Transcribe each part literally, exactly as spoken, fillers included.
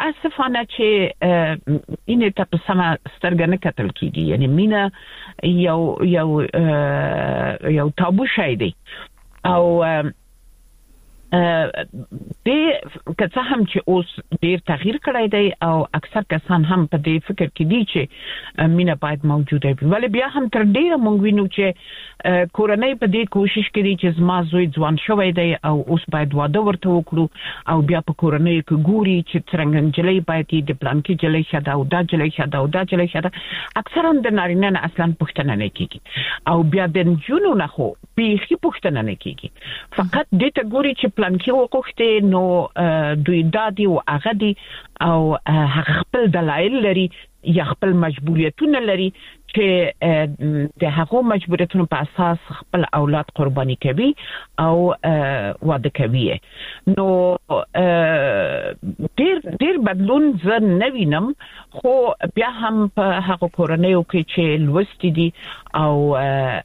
متاسفانه چې اینه ته په سم سترګه نه کتل کیږي یعنی مینا یو یو یو تابو شای دی او د که څه هم چې اوس ډیر تغییر کړی دی او اکثر کسان هم په دې فکر کې دي چې مینا باید موجوده وي ولی بیا هم تر ډیره مونږ وینو چې کورنۍ په دې کوشش کوي چې زما زوی ځوان شوی دی او اوس باید واده ورته وکړو او بیا په کورنۍ کې ګوري چې څنګه جلې باید د پلان کې جلې شاده او دا جلې شاده او دا جلې شاده اکثرا د نارینه نه اصلا پوښتنه نه کیږي او بیا د جنونو نه خو پیخي پوښتنه نه کیږي فقط دې ته ګوري چې پلان کې وکړته نو دوی دادی او هغه دي او هغه خپل دلایل لري یا خپل مجبوریتونه لري چې د هغه مجبوریتونو په اساس خپل اولاد قرباني کوي او واده کوي نو ډیر ډیر بدلون زه نه وینم خو بیا هم په هغه کورنۍ کې چې لوستي دي او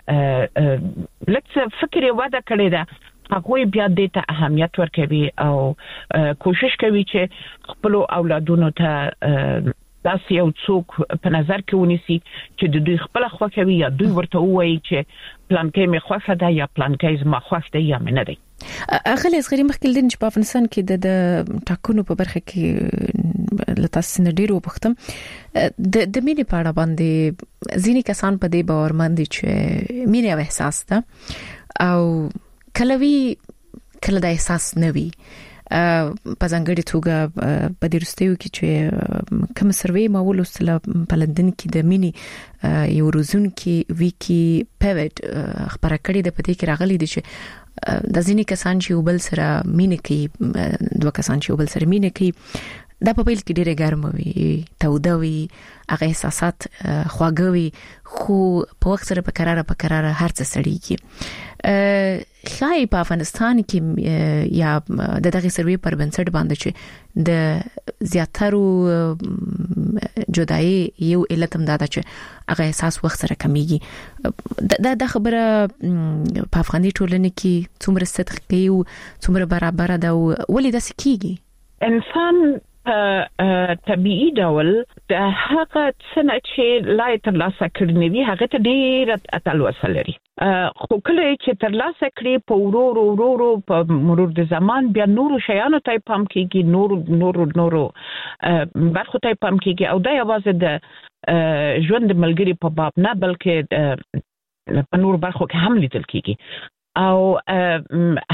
لکه فکر واده کړی دا هغه بیا د ته اهمیت ورکوي او کوشش کوي چې خپل اولادونو ته داسې یو څوک په نظر کې ونیسي چې د دوی خپل خوښوي یا دوی ورته وایي چې پلان کې مې خوښه ده یا پلان کې زما خوښ ده یا نه ده اغلی اصغری مخکې دین چې په افغانستان کې د ټاکنو په برخه کې لته سن ډیرو وختم د د مینې په اړه باندې ځینې کسان په دې باورمند دي چې مینه یو احساس ده او کلوي کله د احساس نوي په ځانګړي توګه په دې رستیو کې چې کوم سروي ما ولوستله په لندن کې د مینی یو روزون کې ویکی پیوټ خبره کړې ده په دې کې راغلي دي چې د ځینې کسان چې وبل سره مینه کوي دوه کسان چې وبل سره مینه کوي دا په پیل کې ډېره ګرمه وي توده وي هغه احساسات خواږه وي خو په وخت سره په قراره په قراره هر څه سړیږي خای په افغانستان کې یا د دغه سروي پر بنسټ باندې چې د زیاترو جدای یو علت هم دا چې هغه احساس وخت سره کمیږي دا د خبره په افغاني ټولنه کې څومره صدق کوي او څومره برابر ده ولې دا سکیږي انسان طبيعي ډول د هغه څنګه چې لای تر لاسه کړنی وي هغه ته ډیر اتلوسه لري خو کله چې تر لاسه کړی په ورو ورو ورو په مرور د زمان بیا نورو شیانو ته پام کیږي نور نور نورو برخو ته پام کیږي او دا یوازې د ژوند ملګری په باب نه بلکې په نور برخو کې هم لیدل کیږي او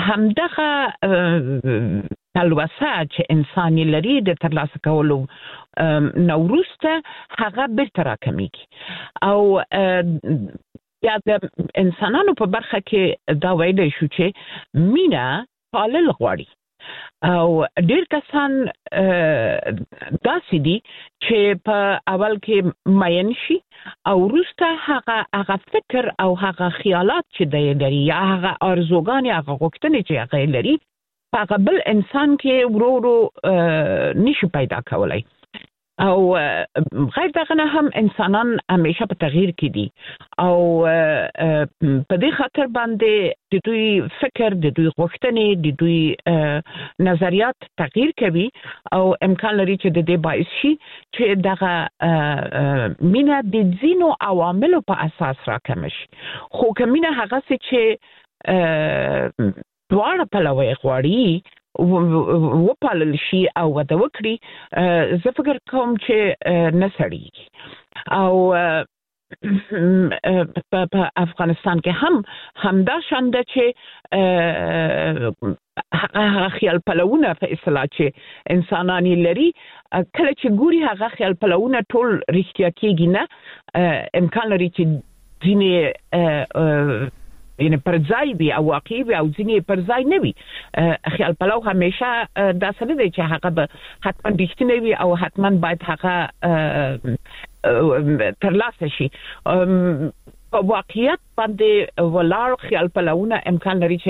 همدغه تلوسه چې انساني لري د ترلاسه کولو نوروسته هغه بیرته راکمیږي او یا د انسانانو په برخه کې دا ویل شو چې مینا پالل غواړي او ډیر کسان داسې دي چې په اول کې ماین شي او وروسته هغه هغه فکر او هغه خیالات چې د لري یا هغه ارزوګان یا هغه غوښتنې چې هغه لري هغه بل انسان کې ورو ورو نشي پیدا کولای او غیر دغه نه هم انسانان همیشه په تغییر کې دي او په دې خاطر باندې د دوی فکر د دوی غوښتنې د دوی نظریات تغییر کوي او امکان لري چې د دې باعث شي چې دغه مینا د ځینو عواملو په اساس راکم شي خو کمینه هغه چې دواړه پلوي غواړي وپالل شي او وده وکړي زه فکر کوم چې نسړي او په افغانستان کې هم همدا شانده چې هغه خیال پلوونه په اصطلاح چې انسانانی لري کله چې ګوري هغه خیال پلوونه ټول رښتیا کېږي نه امکان لري چې ځینې یعنی پر ځای وي او واقعي وي او ځینې پر ځای نه وي خیال پلو همیشه داسې نه دی چې هغه به حتما رښتینی وي او حتما باید هغه ترلاسه شي په واقعیت باندې ولاړ خیال پلوونه امکان لري چې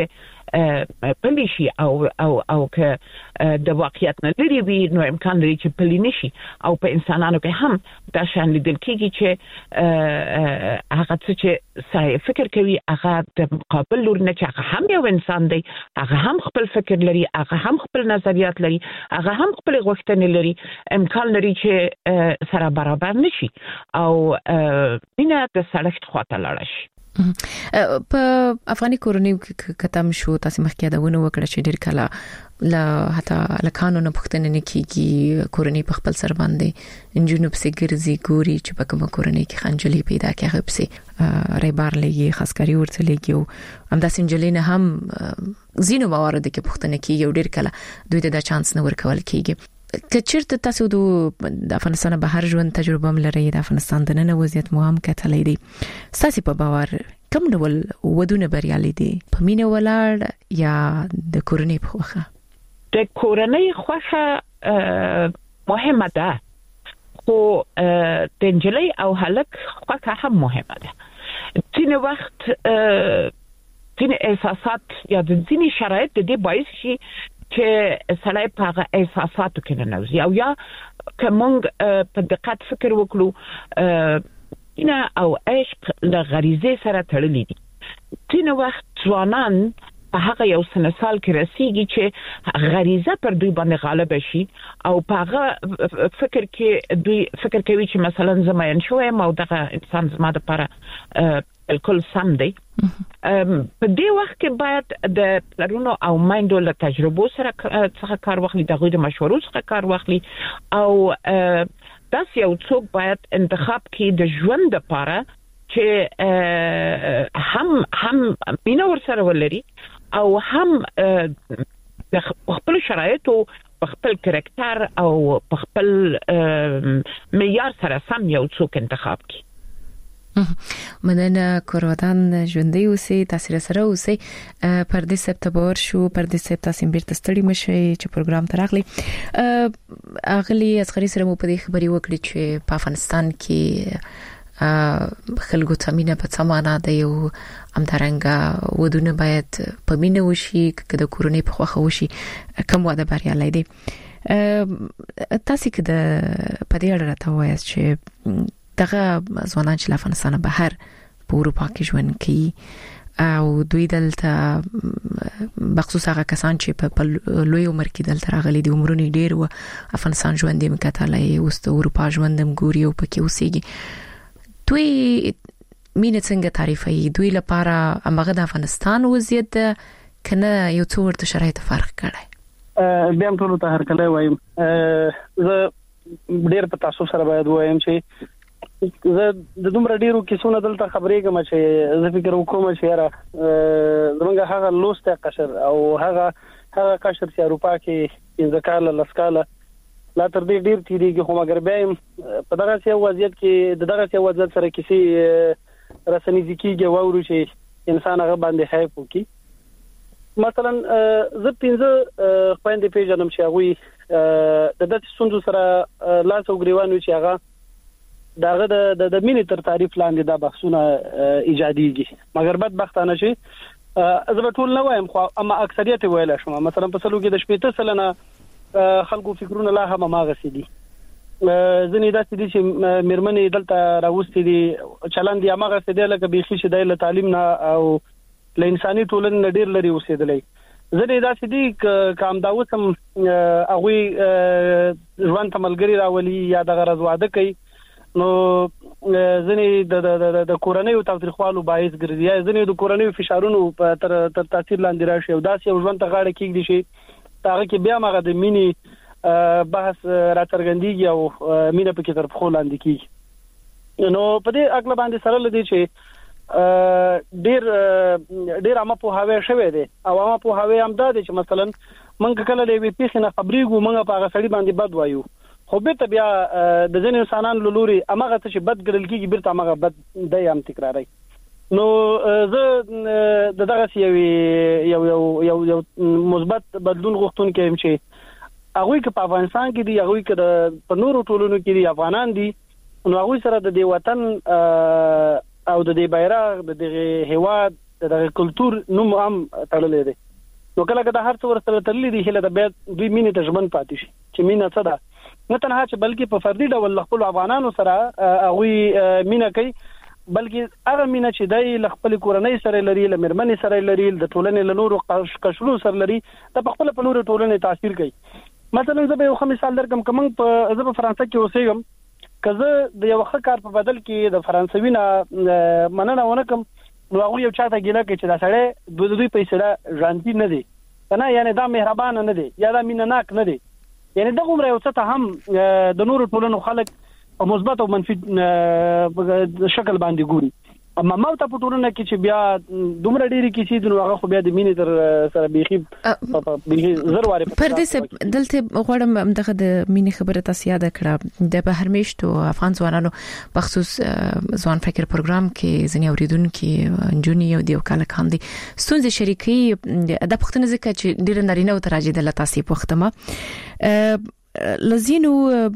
پلی شي او او او که د واقعیت نه لري وي نو امکان لري چې پلی نشي او په انسانانو کې هم دا شان لیدل کېږي چې هغه څه چې سړی فکر کوي هغه د مقابل لور نه چې هغه هم یو انسان دی هغه هم خپل فکر لري هغه هم خپل نظریات لري هغه هم خپل غوښتنې لري امکان لري چې سره برابر نشي او مینه د سړک خواته لاړ شي. په افغاني کورنۍ کې کتم شو تاسو مخکې دا ونه وکړه چې ډېر کله لا حتی لکانو نه پښتنه نه کیږي کورنۍ په خپل سر باندې انجونو په سګرزي ګوري چې په کومه کورنۍ کې خنجلي پیدا کیږي په ریبار لګي خاص کری ورته لګي او همدا سنجلي نه هم زینو موارد کې پښتنه کیږي ډېر کله دوی ته دا چانس نه ورکول کیږي. کچېرته تاسو د افغانستان بهر ژوند تجربه ملري د افغانستان د نن وضعیت مو هم کتلې دي تاسو په باور کوم ډول ودونه بریالي دي په مینه ولاړ یا د کورنۍ په خوخه؟ د کورنۍ خوخه مهمه ده خو د انجلۍ او هلک خوخه هم مهمه ده. ځینې وخت ځینې احساسات یا د ځینې شرایط د دې باعث شي چې سړی په هغه احساساتو کې نه نوځي او یا که موږ په دقت فکر وکړو مینه او عشق له غریزې سره تړلي دي. ځینې وخت ځوانان په هغه یو سن سال کې رسیږي چې غریزه پر دوی باندې غالب شي او په هغه فکر کې دوی فکر کوي چې مثلا زما شوم او دغه انسان زما لپاره بالکل سم دی. په دې وخت کې باید د پلرونو او مایندو له تجربو سره څخه کار واخلي د غوډه مشورو څخه کار واخلي او داس یو څوک باید انتخاب کړي د ژوند لپاره چې هم هم مینه ورسره ولري او هم د خپل شرایطو په خپل کریکټر او په خپل معیار سره سم یو څوک انتخاب کړي. مننه کورودان ژوندۍ اوسئ تاسو سره اوسئ پر دې سپتمبر شو پر دې سپتمبر تاسو بیرته ستړي مشئ چې پروګرام ته راغلی اغلی اصغری سره مو په دې خبري وکړي چې په افغانستان کې خلکو ته مینه په سمانه ده یو همدارنګه ودونه باید په مینه وشي که د کورنۍ په خوخه وشي کوم واده بریالي دي. تاسو کې د پدې اړه راته وایاست چې دغه ځوانان چې افغانستان بهر په اروپا کې ژوند کوي او دوی دلته بخصوص هغه کسان چې په لوی عمر کې دلته راغلي دي عمرونه ډیر و افغانستان ژوند یې مکتلای او د اروپا ژوندم ګوري او پکې اوسېږي دوی مینه څنګه تعریفوي دوی لپاره هغه د افغانستان وضعیت کنه یو څو ورته شرایط فرق کړي؟ بیا هم ټول ته هر کله وایم زه ډیر په تاسو سره باید وایم چې زه د دومره ډیرو کیسونو دلته خبرې کوم چې زه فکر وکوم چې یاره زمونږ هغه لوسته قشر او هغه هغه قشر چې اروپا کې انځکاله لسکاله لا تر دې ډیر تیریږي خو مګر بیا په دغه څه وضعیت کې دغه څه وضعیت سره کیسې رسنۍ ځکیږي وورو چې انسان هغه باندې حیف وکي. مثلا زه پنځه خويندې پیژنم چې هغه د دې څوندو سره لاس او ګریوانو چې هغه داغه د د مینې تر تعریف لاندې دا بحثونه ایجاديږي مګر بدبختانه شي زه به ټول نه وایم خو اما اکثریت ویل شم مثلا په سلو کې د شپږ سلنه خلکو فکرونه لا هم ماغسي دي ځنې داسې دي چې مرمنې دلته راوستي دي چلند یې ماغسي دي لکه بيخي شي د تعلیم نه او ل انساني ټولنې ډیر لري اوسېدلې ځنې داسې دي کام داوت هم هغه ژوند تملګری راولي یا د غرض واده کوي نو ځنې د د د کورنۍ او تاریخوالو باعث ګرځي ځنې د کورنۍ فشارونو په تر تر تاثیر لاندې راشي او داسې یو ژوند ته غاړه کېږي شي هغه کې بیا مغه د مینی بحث راڅرګندېږي او مینه په کې تر خو لاندې کېږي. نو په دې اګل باندې سره لدی چې ډیر ډیر امه په هاوی شوه دي او امه په هاوی هم دا دي چې مثلا منګ کله د وی پی خنه خبرېګو منګ په هغه سړي باندې بد وایو خو به ته بیا د ځینې انسانانو لوري امغه ته چې بد ګرل کېږي بیرته امغه بد دی هم تکراري. نو زه دغه یو یو یو یو مثبت بدلون غوښتون کوم چې هغه کې په افغانستان کې دی هغه کې په نورو ټولونو کې دی افغانان دي نو هغه سره د دې وطن او د دې بیرغ د دې هواد د کلچر نوم هم تړلې دي نو کله کله هر څو ورسره تللی دی هله د بیا دوی مینه ته ژوند پاتې شي چې مینه څه ده نه تنها چې بلکې په فردي ډول خپل افغانانو سره هغه مینه کوي بلکې هغه مینه چې د خپل کورنۍ سره لري له مرمنې سره لري د ټولنې له نورو قشرو سره لري د خپل په نورو ټولنې تاثیر کوي. مثلا زه به یو مثال درکم کوم په زه په فرانسه کې اوسېږم کزه د یو ښه کار په بدل کې د فرانسوي نه مننه ونه کوم نو هغه یو چاته ګیله کوي چې دا سړی دوی دوی پیسې دا ژوندۍ نه دي کنه یعنی دا مهربان نه دي یا دا مینناک نه دي یعنی دغه عمر یو څه هم د نورو ټولنو خلک په مثبت او منفي شکل باندې ګوري اما ما ته په ټولنه کې چې بیا دومره ډیری کې چې نو هغه خو بیا د مینې تر سره بيخي بيخي زرواري پر دې دلته غواړم دغه د مینې خبره تاسو یاد کړه د بهر میشتو افغان ځوانانو بخصوص ځوان فکر پروګرام کې ځنی اوریدونکو جونی او دیو کال کاندي ستونزې شریکي د پښتون ځکه چې ډیر نارینه او تراجه د لاسي پښتمه لزینو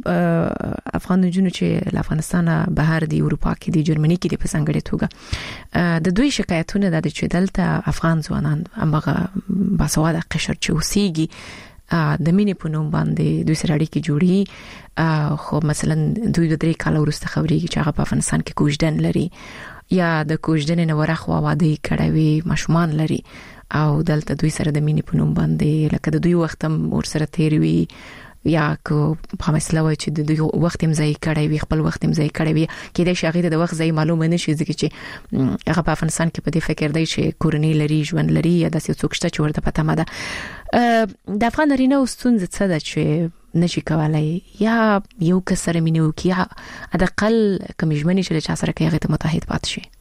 افغان جنو چې له افغانستان بهر دی اروپا کې دی جرمني کې دی په څنګه توګه د دوی شکایتونه د چې دلته افغان ځوانان هغه باسواده قشر چې اوسېږي د مینې په نوم باندې دوی سره اړیکې جوړي خو مثلا دوی د درې کال وروسته خبرېږي چې هغه په افغانستان کې کوژدن لري یا د کوژدن نه ورخوا واده کړوي ماشومان لري او دلته دوی سره د مینې په نوم باندې لکه د دوی وخت هم ور سره تیر وي یا کو په مسله وای چې د وخت هم ځای کړی وي خپل وخت هم ځای کړی وي کې د شاغید د وخت ځای معلومه نشي ځکه چې هغه په افغانستان کې په دې فکر دی چې کورنۍ لري ژوند لري یا د څه څوک شته چې ورته پته مده د افغان رینه وستون څه ده چې نشي کولای یا یو کسر مينو کې یا ادقل کمجمنی چې چا سره کې هغه ته متحد پات شي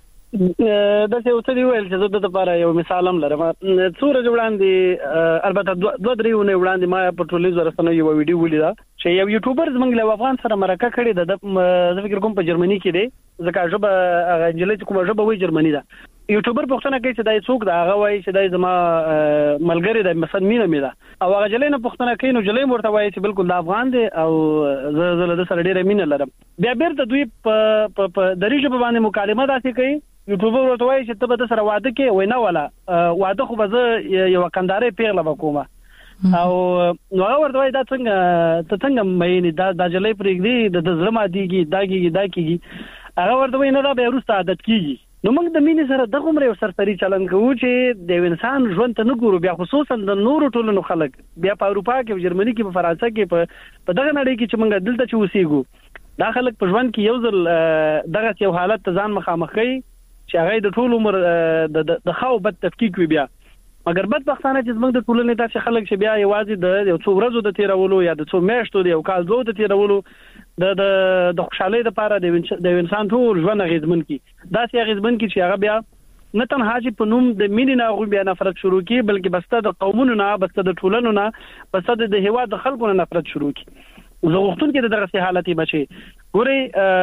دا څه اوس دی ویل چې زه د لپاره یو مثال هم لرم څوره وړاندې البته دوه درې ونه وړاندې ما په ټولنیزو رسنیو یو ویډیو ولیدا چې یو یوټیوبر زمنګ له افغان سره مرکه کړې ده د فکر کوم په جرمني کې دی ځکه ژبه هغه انجلۍ کومه ژبه وایي جرمني ده یوټیوبر پښتنه کوي چې دای څوک دا هغه وایي چې دای زما ملګری د مثلا مینه میده او هغه جلې نه پښتنه کوي نو جلې مرته وایي چې بالکل د افغان دی او زه زه د سره ډیره مینه لرم بیا بیرته دوی په دریجه په باندې مکالمه داسې کوي یوټیوبر ورته وایي چې ته به سره واده کې وای نه ولا واده خو به زه یو کندارې پیغله وکوم او نو هغه ورته وایي دا څنګه ته څنګه مې دا د جلې پرېږدي د زړه ماديږي داګي داګي هغه ورته وایي نه دا به ورسته عادت کیږي نو موږ د مینې سره دغه عمر یو سرسري چلن کوو چې د انسان ژوند ته نه ګورو بیا خصوصا د نورو ټولنو خلک بیا په اروپا کې په جرمني کې په فرانسه کې په په دغه نړۍ کې چې موږ دلته چې اوسېګو دا خلک په ژوند کې یو ځل دغه یو حالت ته ځان مخامخ کوي چې هغه د ټول عمر د خاو بد تفکیک وي بیا مګر بدبختانه چې موږ د ټولنې تاسو خلک چې بیا یوازې د یو څو ورځو د تیرولو یا د څو میاشتو د یو کال دوه د تیرولو د د د خوشحالۍ لپاره د انسان ټول ژوند غیزمن کی دا سي غیزمن کی چې هغه بیا نه تنها چې په نوم د مینې نه غو بیا نفرت شروع کی بلکې بسته د قومونو نه بسته د ټولنو نه بسته د هوا د خلکو نه نفرت شروع کی زه وختون کې دغه حالتي بچي ګوري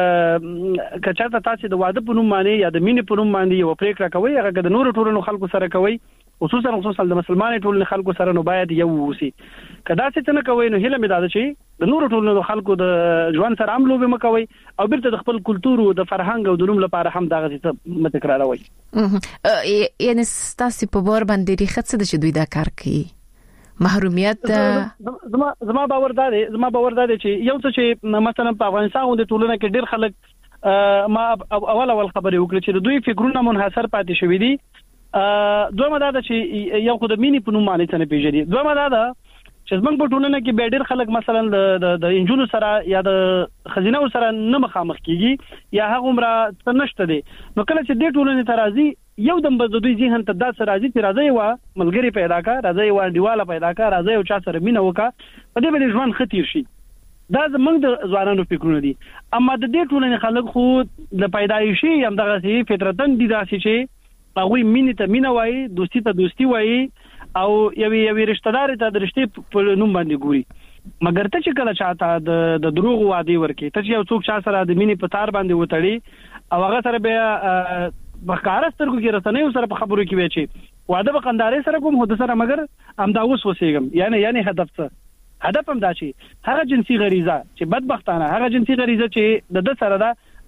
کچاته تاسو د واده په نوم باندې یا د مینې په نوم باندې یو پریکړه کوي هغه د نورو ټولنو خلکو سره کوي خصوصا خصوصا د مسلمانانو ټولنې خلکو سره نو باید یو وسی کدا چې نه کوي نو هله مې دا چې د نورو ټولنو خلکو د ژوند سره عملو به مکوي او بیرته د خپل کلچر او د فرهنګ او د نوم لپاره هم دغه څه متکراروي یعنی تاسو په بور باندې ریخت څه د دوی دا کار کوي محرومیت زما زما باور دا دی زما باور دا دی چې یو څه چې مثلا په افغانستان د ټولنه کې ډېر خلک ما اول اول خبرې وکړي چې دوی فکرونه منحصر پاتې شوی دي دوه ماده چې یو خو د مینې په نوم باندې څنګه پیژني دوه ماده ده چې زمونږ په ټولنه کې به ډېر خلک مثلا د د انجونو سره یا د خزینه سره نه مخامخ کیږي یا هغه عمره څه نشته دي نو کله چې د ټولنې ترازی یو دم به دوی ذهن ته داسې راځي چې راځي وا ملګری پیدا کا راځي وا دیواله پیدا کا راځي او چا سره مینه وکا په دې باندې ژوند خطیر شي دا زمونږ د ځوانانو فکرونه دي اما د دې ټولنې خلک خو د پیدایشي هم دغه سي فطرتن دي داسې چې هغه مینه ته مینه وایي دوستی ته دوستی وایي او یوې یوې رشتہ دار ته د رشتې په نوم باندې ګوري مګر ته چې کله چاته د د دروغ وادي ورکي ته چې یو څوک چا سره د مینې په تار باندې وتړي او هغه سره به بخارسترګو کې رسنۍ سره په خبرو کې وی چې واده به قندارې سره کوم هدا سره مګر ام دا اوس وسېګم یعنی یعنی هدف څه هدف هم دا چې هغه جنسي غریزه چې بدبختانه هغه جنسي غریزه چې د د سره دا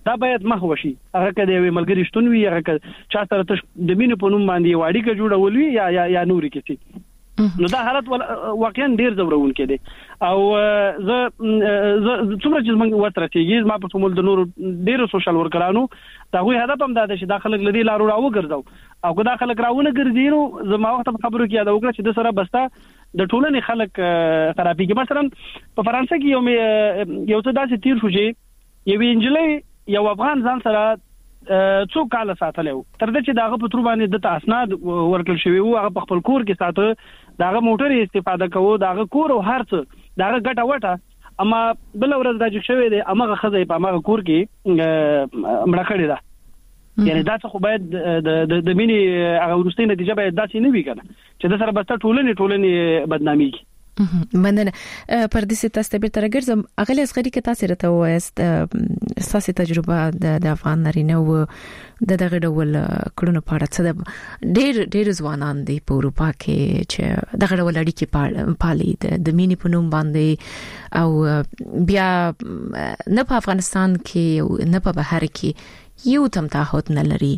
دا باید محو شي. هغه کده وي ملګری شتون وي، هغه چا سره ته د مینې په نوم باندې واړی کې جوړول وي یا یا یا نوري کې. نو دا حالت واقعا ډیر زورون کې دي. او زه څومره چې موږ وترتیږي ما په ټول د نور ډیرو سوشل ورکرانو دا غوي هدف هم دا چې دا خلک لدی لارو راو ګرځاو او دا خلک راونه ګرځي نو زما وخت په خبرو کې دا وکړه چې د سره بستا د ټولنې خلک خرابېږي. مثلا په فرانسه کې یو یو څه داسې تیر شو چې یو انجلۍ یو افغان ځان سره څو کال ساتلو تر دې چې داغه په تر باندې د اسناد ورکل شوی او هغه په خپل کور کې ساته داغه موټر استفاده کوو داغه کور او هرڅ داغه ګټه وټه اما بل ورځ راځي شوی دی امغه خزې په امغه کور کې مړه کړی دا. یعنی دا څه خو باید د د مینې هغه ورستۍ نتیجه باید داسې نه وي کنه چې د سره بس ټولنې ټولنې بدنامي کی. مننه. پر دې ستاسو ته بیرته راګرځم. اغلی اصغری کې تاسو راته وایست تاسو تجربه د افغان نارینه و د دغه ډول کړنو په اړه څه د ډېر ډېر ځوانان دی په اروپا کې چې دغه ډول اړیکې پالي د مینې په نوم باندې او بیا نه په افغانستان کې نه په بهر کې یو تم تعهد نه لري.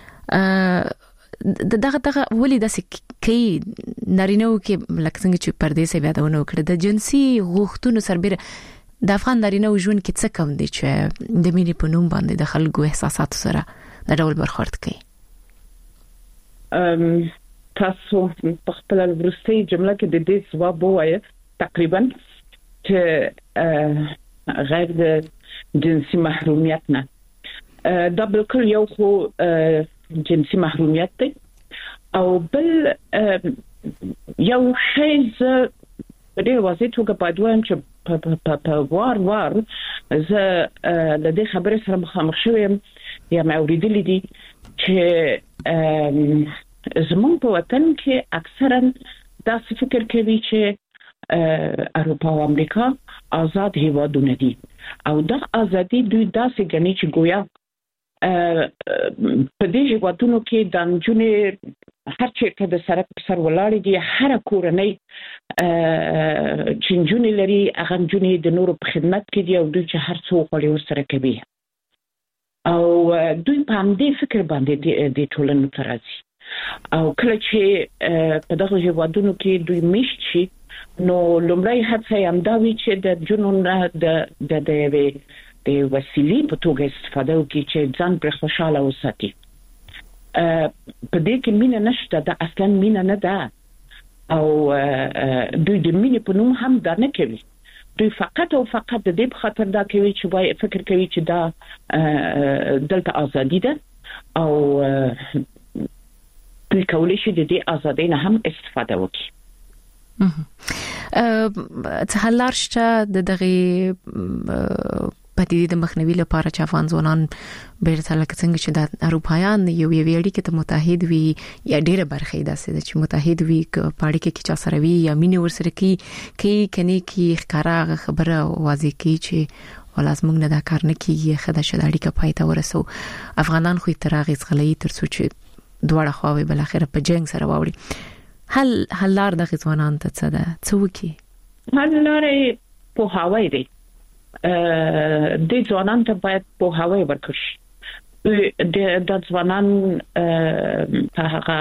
دغه دغه ولې داسې کې نارینه کې لکه څنګه چې پردیسه بیا دونه وکړه د جنسي غوښتنو سربېره د افغان نارینه ژوند کې څه کم دي چې د مینې په نوم باندې د خلکو احساسات سره د ډول برخورد کوي. ام تاسو په خپل ورستي جمله کې د دې ځواب وایي تقریبا چې غیر د جنسي محرومیت نه دا بالکل یو خو جنسي محرومیت دی او بل یو شی ز ډېر واضح توګه په دویم چې په وار وار ز د دې خبرې سره مخامخ شوم یا مې اوریدلې دي چې زموږ په وطن کې اکثرا دا فکر کوي چې اروپا او امریکا آزاد هیوادونه دي او دا ازادي دوی داسې ګڼي چې گویا په دې هیوادونو کې د نجونې هر چیرته د سره په سر ولاړې دي هر کورنۍ چې نجونې لري هغه نجونې د نورو په خدمت کې دي او دوی چې هر څه غواړي ورسره کوي او دوی په همدې فکر باندې د ټولنې ته راځي او کله چې په دغه هیوادونو کې دوی میشت شي نو لومړی هڅه یې همدا وي چې د نجونو د د د د وسیلې په توګه استفاده وکړي چې ځان پر خوشاله وساتي. په دې کې مینه نشته، دا اصلا مینه نه ده او دوی د مینې په نوم هم دا نه کوي. دوی فقط او فقط د دې په خاطر دا کوي چې وای فکر کوي چې دا دلته ازادي ده او دوی کولی شي د دې ازادۍ نه هم استفاده وکړي. ا څه حلار شته د دغه پدیدې د مخنیوي لپاره چې افغان ځوانان بیرته لکه څنګه چې د اروپایان یو یو اړیکې ته متحد وي یا ډیره برخه ده چې متحد وي په اړیکه کې چا سره وي یا مینه ورسره کی کی کني کی ښکارا خبره واضح کی چې ولاس موږ نه دا کار نه کیږي خدای شه د اړیکه پایته ورسو. افغانان خو ترغیز غلې ترڅو چې دواړه خواوې بل اخر په جنگ سره واوړي. هل هلار د ځوانان ته څه ده څه وکي؟ هلار په هواي دي د ځوانان ته باید په هواي ورکړي. د د ځوانان په هغه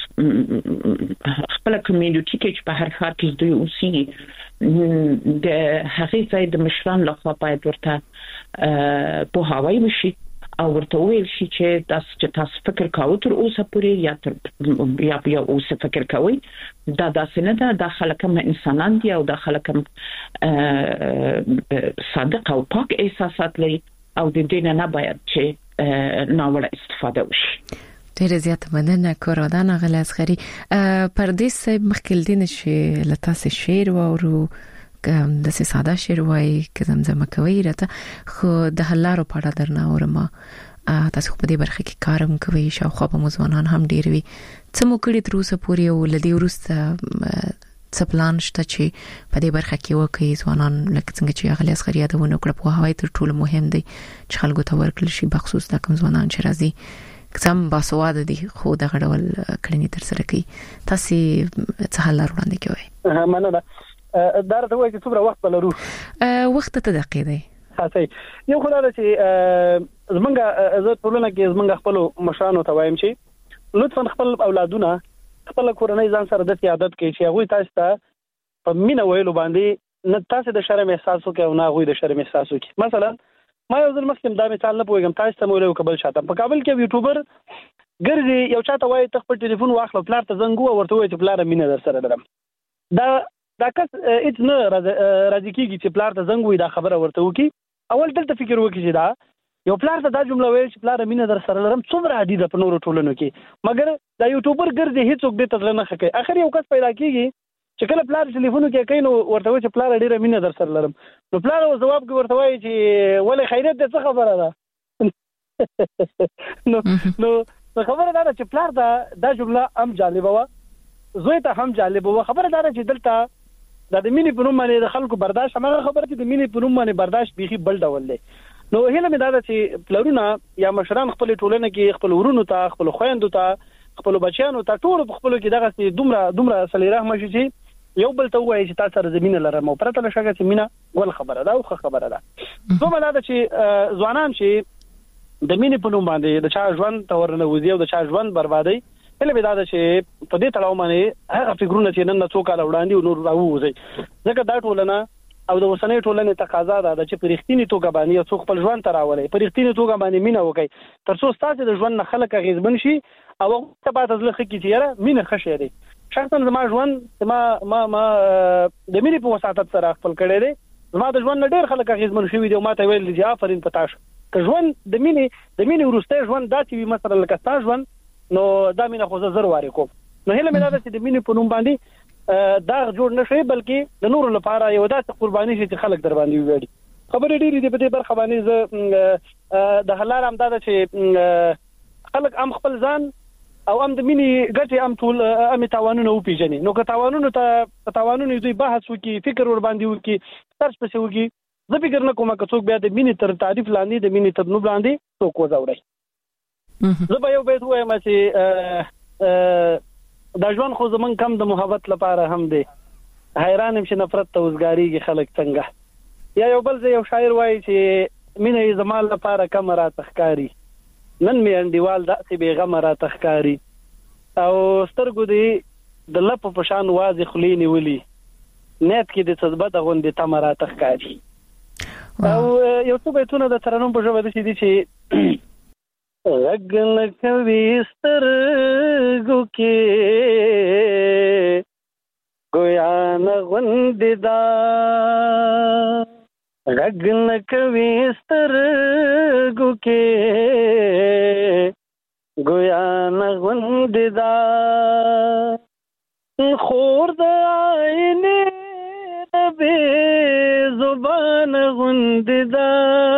خپل کمیونټي کې په هر ښار کې دوی اوسي د هغه ځای د مشران لخوا باید ورته په هواي وشي او ورته ویل شي چې تاسو چې تاسو فکر کوئ تر اوسه پورې یا تر یا بیا اوسه فکر کوئ دا داسې نه ده، دا خلک هم انسانان دي او دا خلک هم صادق او پاک احساسات لري او د دې نه باید چې ناوړه استفاده وشي. ډېر زیات مننه کورادان غل اصغری. پردیس مخکلدین شي لتاسه شعر او د سې ساده شعر وای که زمزمه کوي راته خو د هلارو په اړه درنه اورم. تاسو په دې برخه کې کارم کوي شاوخوا په مزوانان هم ډیر وي څه مو کړی تر اوسه پورې او لدی ورسته څه پلان شته چې په دې برخه کې وکړي ځوانان لکه څنګه چې غلی اصغری یادونه کړه په هواي تر ټولو مهم دی چې خلکو ته ورکړل شي بخصوص د کوم ځوانان چې راځي کسم باسواده دي خو د غړول کړنی تر سره کوي. تاسو څه حل وړاندې کوي؟ مننه. دا راته وایي چې څومره وخت بلرو؟ وخت ته دقیقه دی هڅه یو خدای چې زمونږه زه ټولنه کې زمونږ خپل مشرانو ته وایم چې لطفا خپل اولادونه خپل کورنۍ ځان سره د عادت کوي چې هغه تاسو ته په مینه ویلو باندې نه تاسو د شرم احساس وکړئ او نه هغه د شرم احساس وکړي. مثلا ما یو ځل مخکې دا مثال نه پوهیږم تاسو ته مولوي قبل شاته په کابل کې یوټیوبر ګرځي یو چاته وایي ته خپل ټلیفون واخله پلار ته زنګ و ورته وایي چې پلار مینه در سره لرم. دا دا کس اټ نه راځي کیږي چې پلار ته زنګ وي دا خبره ورته وکي. اول دلته فکر وکړي چې دا یو پلار ته دا جمله وایي چې پلار مینه در سره لرم څومره عادي ده په نورو ټولنو کې، مګر دا یوټیوبر ګرځي هیڅوک دې ته نه خکې. اخر یو کس پیدا کیږي چې کله پلار ټلیفون کې کوي نو ورته وایي چې پلار ډیره مینه در سره لرم، نو پلار او جواب کې ورته وایي چې ولې خیرت دې څه خبره ده. نو نو خبره دا چې پلار دا دا جمله هم جالبه و، زوی ته هم جالبه و. خبره دا چې دلته دا د مینې په نوم باندې د خلکو برداشت هغه خبره چې د مینې په نوم باندې برداشت بيخي بل ډول دی. نو هله مې دا چې پلرونه یا مشران خپل ټولنه کې خپل ورونو ته خپل خويندو ته خپل بچیانو ته ټول خپل کې دغه دومره دومره صلی رحم شي چې یو بل ته وایي چې تاسو سره زمينه لرم او پرته لشګه چې مینا ول خبره ده او خبره ده. دومره دا چې ځوانان چې د مینې په نوم باندې د چا ژوند تورنه وزي او د چا ژوند بربادي هله به دا چې په دې تړاو باندې هغه فکرونه چې نن څو کال وړاندې او نور راوځي ځکه دا ټولنه او د وسنۍ ټولنې تقاضا ده چې په رښتینی توګه باندې څو خپل ژوند تراولي په رښتینی توګه باندې مینه وکړي تر څو ستاسو د ژوند نه خلک غیزبن شي او ته پاتې ځل خکې چې یاره مینه خشه دی. شخصا زما ژوند ما ما ما د مینې په وساتت سره خپل کړی دی. زما د ژوند ډېر خلک غیزبن شوي دي او ما ته ویل دي آفرین پتاش که ژوند د مینې د مینې ورسته ژوند داسې وي مثلا لکه تاسو ژوند نو دا مینه خو زه زر واره کوم. نو هله مې دا چې د مینې په نوم باندې دا جوړ نشي بلکې د نورو لپاره یو داسې قرباني شي چې خلک در باندې ویړي. خبرې ډېرې دي په دې برخه باندې زه د حلال هم دا چې خلک هم خپل ځان او هم د مینې ګټې هم ټول هم تاوانونه وپیژني. نو که تاوانونه ته تاوانونه دوی بحث وکي فکر ور باندې وکي سرچ پسې وکي زه فکر نه کوم که څوک بیا د مینې تر تعریف لاندې د مینې تر نوم لاندې څوک وځوري. زه به یو بیت وایم چې دا ژوند خو زمون کم د محبت لپاره هم دی، حیران هم چې نفرت ته وزګاریږي خلک څنګه. یا یو بل ځای یو شاعر وایي چې مینه یې زما لپاره کم راته ښکاري، نن مې انډیوال داسې بېغمه راته ښکاري او سترګو دې د لپو په شان واضح خولې نیولي نیت کې د څه بده غوندې تمه راته ښکاري. او یو څو بیتونه د ترنم په ژبه داسې دي چې غږ نه کوي سترګو کې ګویا نه غوندې ده، غږ نه کوي سترګو کې ګویا نه غوندې ده، خور د آینې د بې زبان غوندې ده،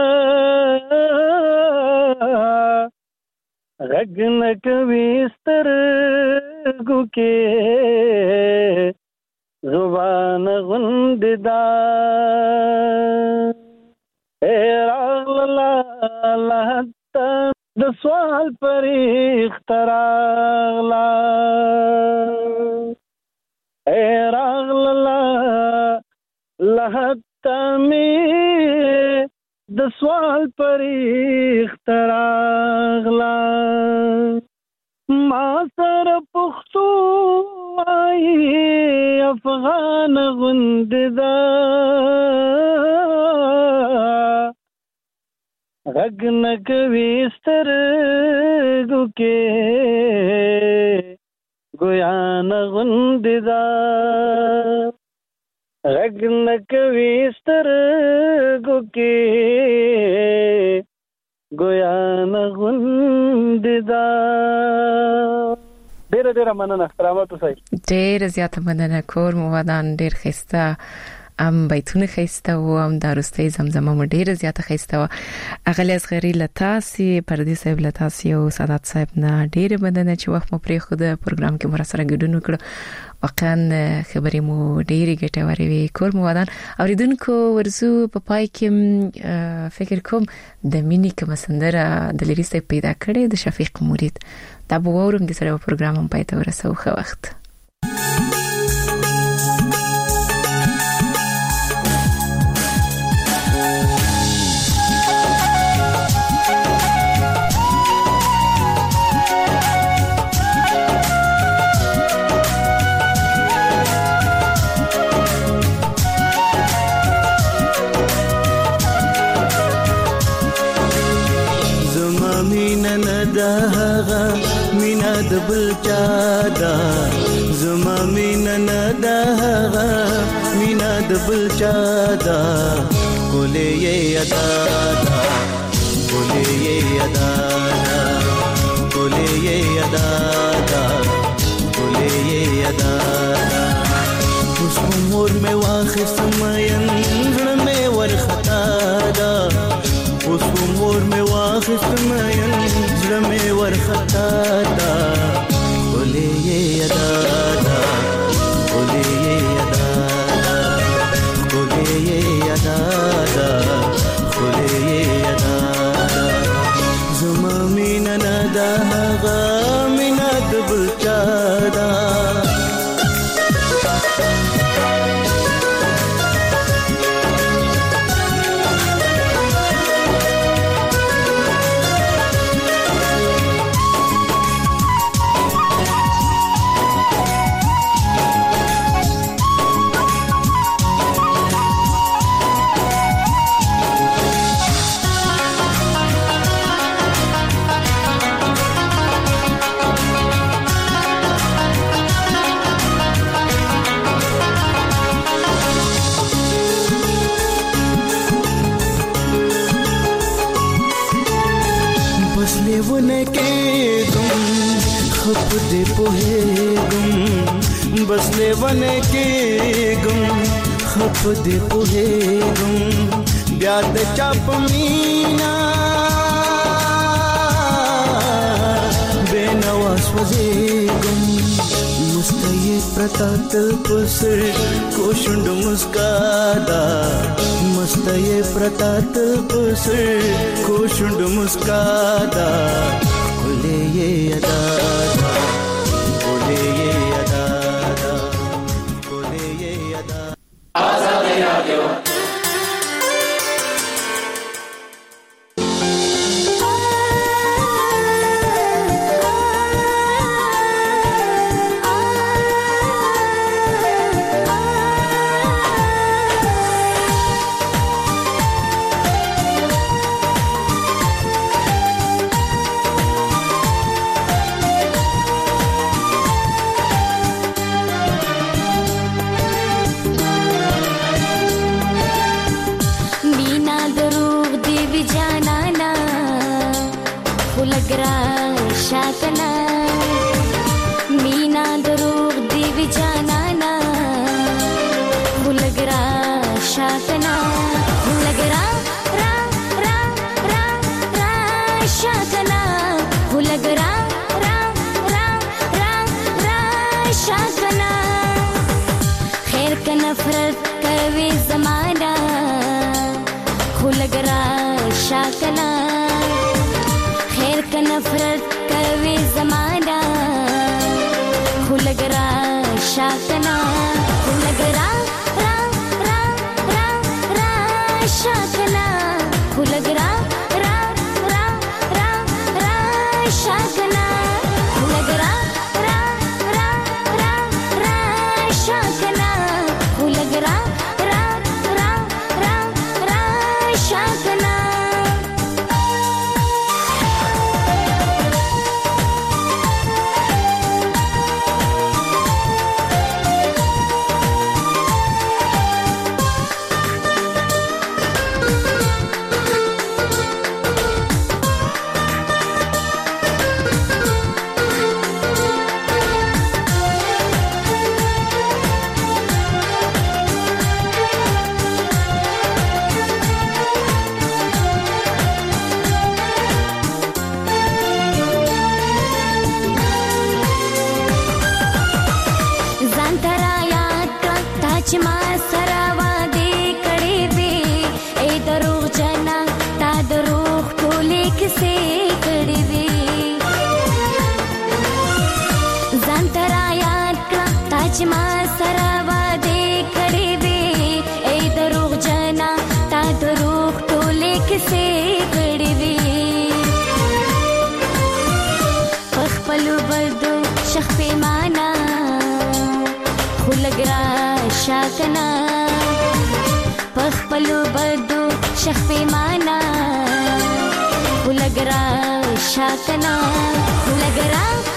غږ نه کوي سترګو کې زبان غوندې ده، اے راغله د سوال پرېخته راغله، اے راغله لهته مې د سوال پرېخته راغله، ما سره پښتو وایي افغان غوندې ده، غږ نه کوي سترګو کې ګویا نه غوندې ده، غږ نه کوي سترګو کې ګویا نه غوندې ده. ډېره ډېره مننه کرامت اوسئ. ډېره زیاته مننه کور مو ودان، ډېر ښایسته ام بیتونه ښایسته و، ام د وروستۍ زمزمه مو ډېره زیاته ښایسته وه. اغلې اصغري له تاسې پردي صاحب له تاسې او سادات صاحب نه ډېره مننه چې وخت مو پرېښود پروګرام کې مو راسره ګډون وکړو. واقعا خبرې مو ډېرې ګټورې وې. کور مو ودان اوریدونکو ورزو په پای کې فکر کوم د مینې کومه سندره د لري صاحب پیدا کړې د شفیق مرید دا به واورم د سره پروګرام هم پای ته ورسو. ښه وخت. دا هغه مینا د بل چا دا زما مینا نه دا هغه مینا د بل چا دا کولې یې ادا دا کولې یې ادا دا کولې یې ادا دا کولې یې ادا دا اوس عمر مې واخست مېن زړه مې ورختا دا اوس عمر مې واخست مېن زړه مې ورختا دا کولې یې ادا دا کولې یې ادا دا کولې یې ادا دا کولې یې ادا دا زما مینا نه دا هغه مینا د بل چا دا लेवने के गुम खप दे पोहे गुम बस लेवने के गुम खप दे पोहे गुम ब्याद चाप मीना बेनवास वजे गुम मुस्तये प्रतात पुसर कोशुंड मुस्कादा मस्तये प्रतात पुसर कोशुंड मुस्कादा खुले ये अदा खुले ये अदा खुले ये अदा आजाद राडियो शाकना मीना दरूग दिव जानाना हुलगरा शाकना हुलगरा रा रा रा रा शाकना हुलगरा रा रा रा रा शाकना खैर का नफरत कवे जमाना हुलगरा शाकना खैर का नफरत कवे जमाना खुलगरा शाकना खुलगरा रा रा रा रा शाकना खुलगरा रा रा रा रा शाकना खुलगरा रा रा रा रा शाकना खुलगरा रा रा रा रा शाकना शाकना पखपलू बदू शख पे माना हुलगरा शाकना लग रहा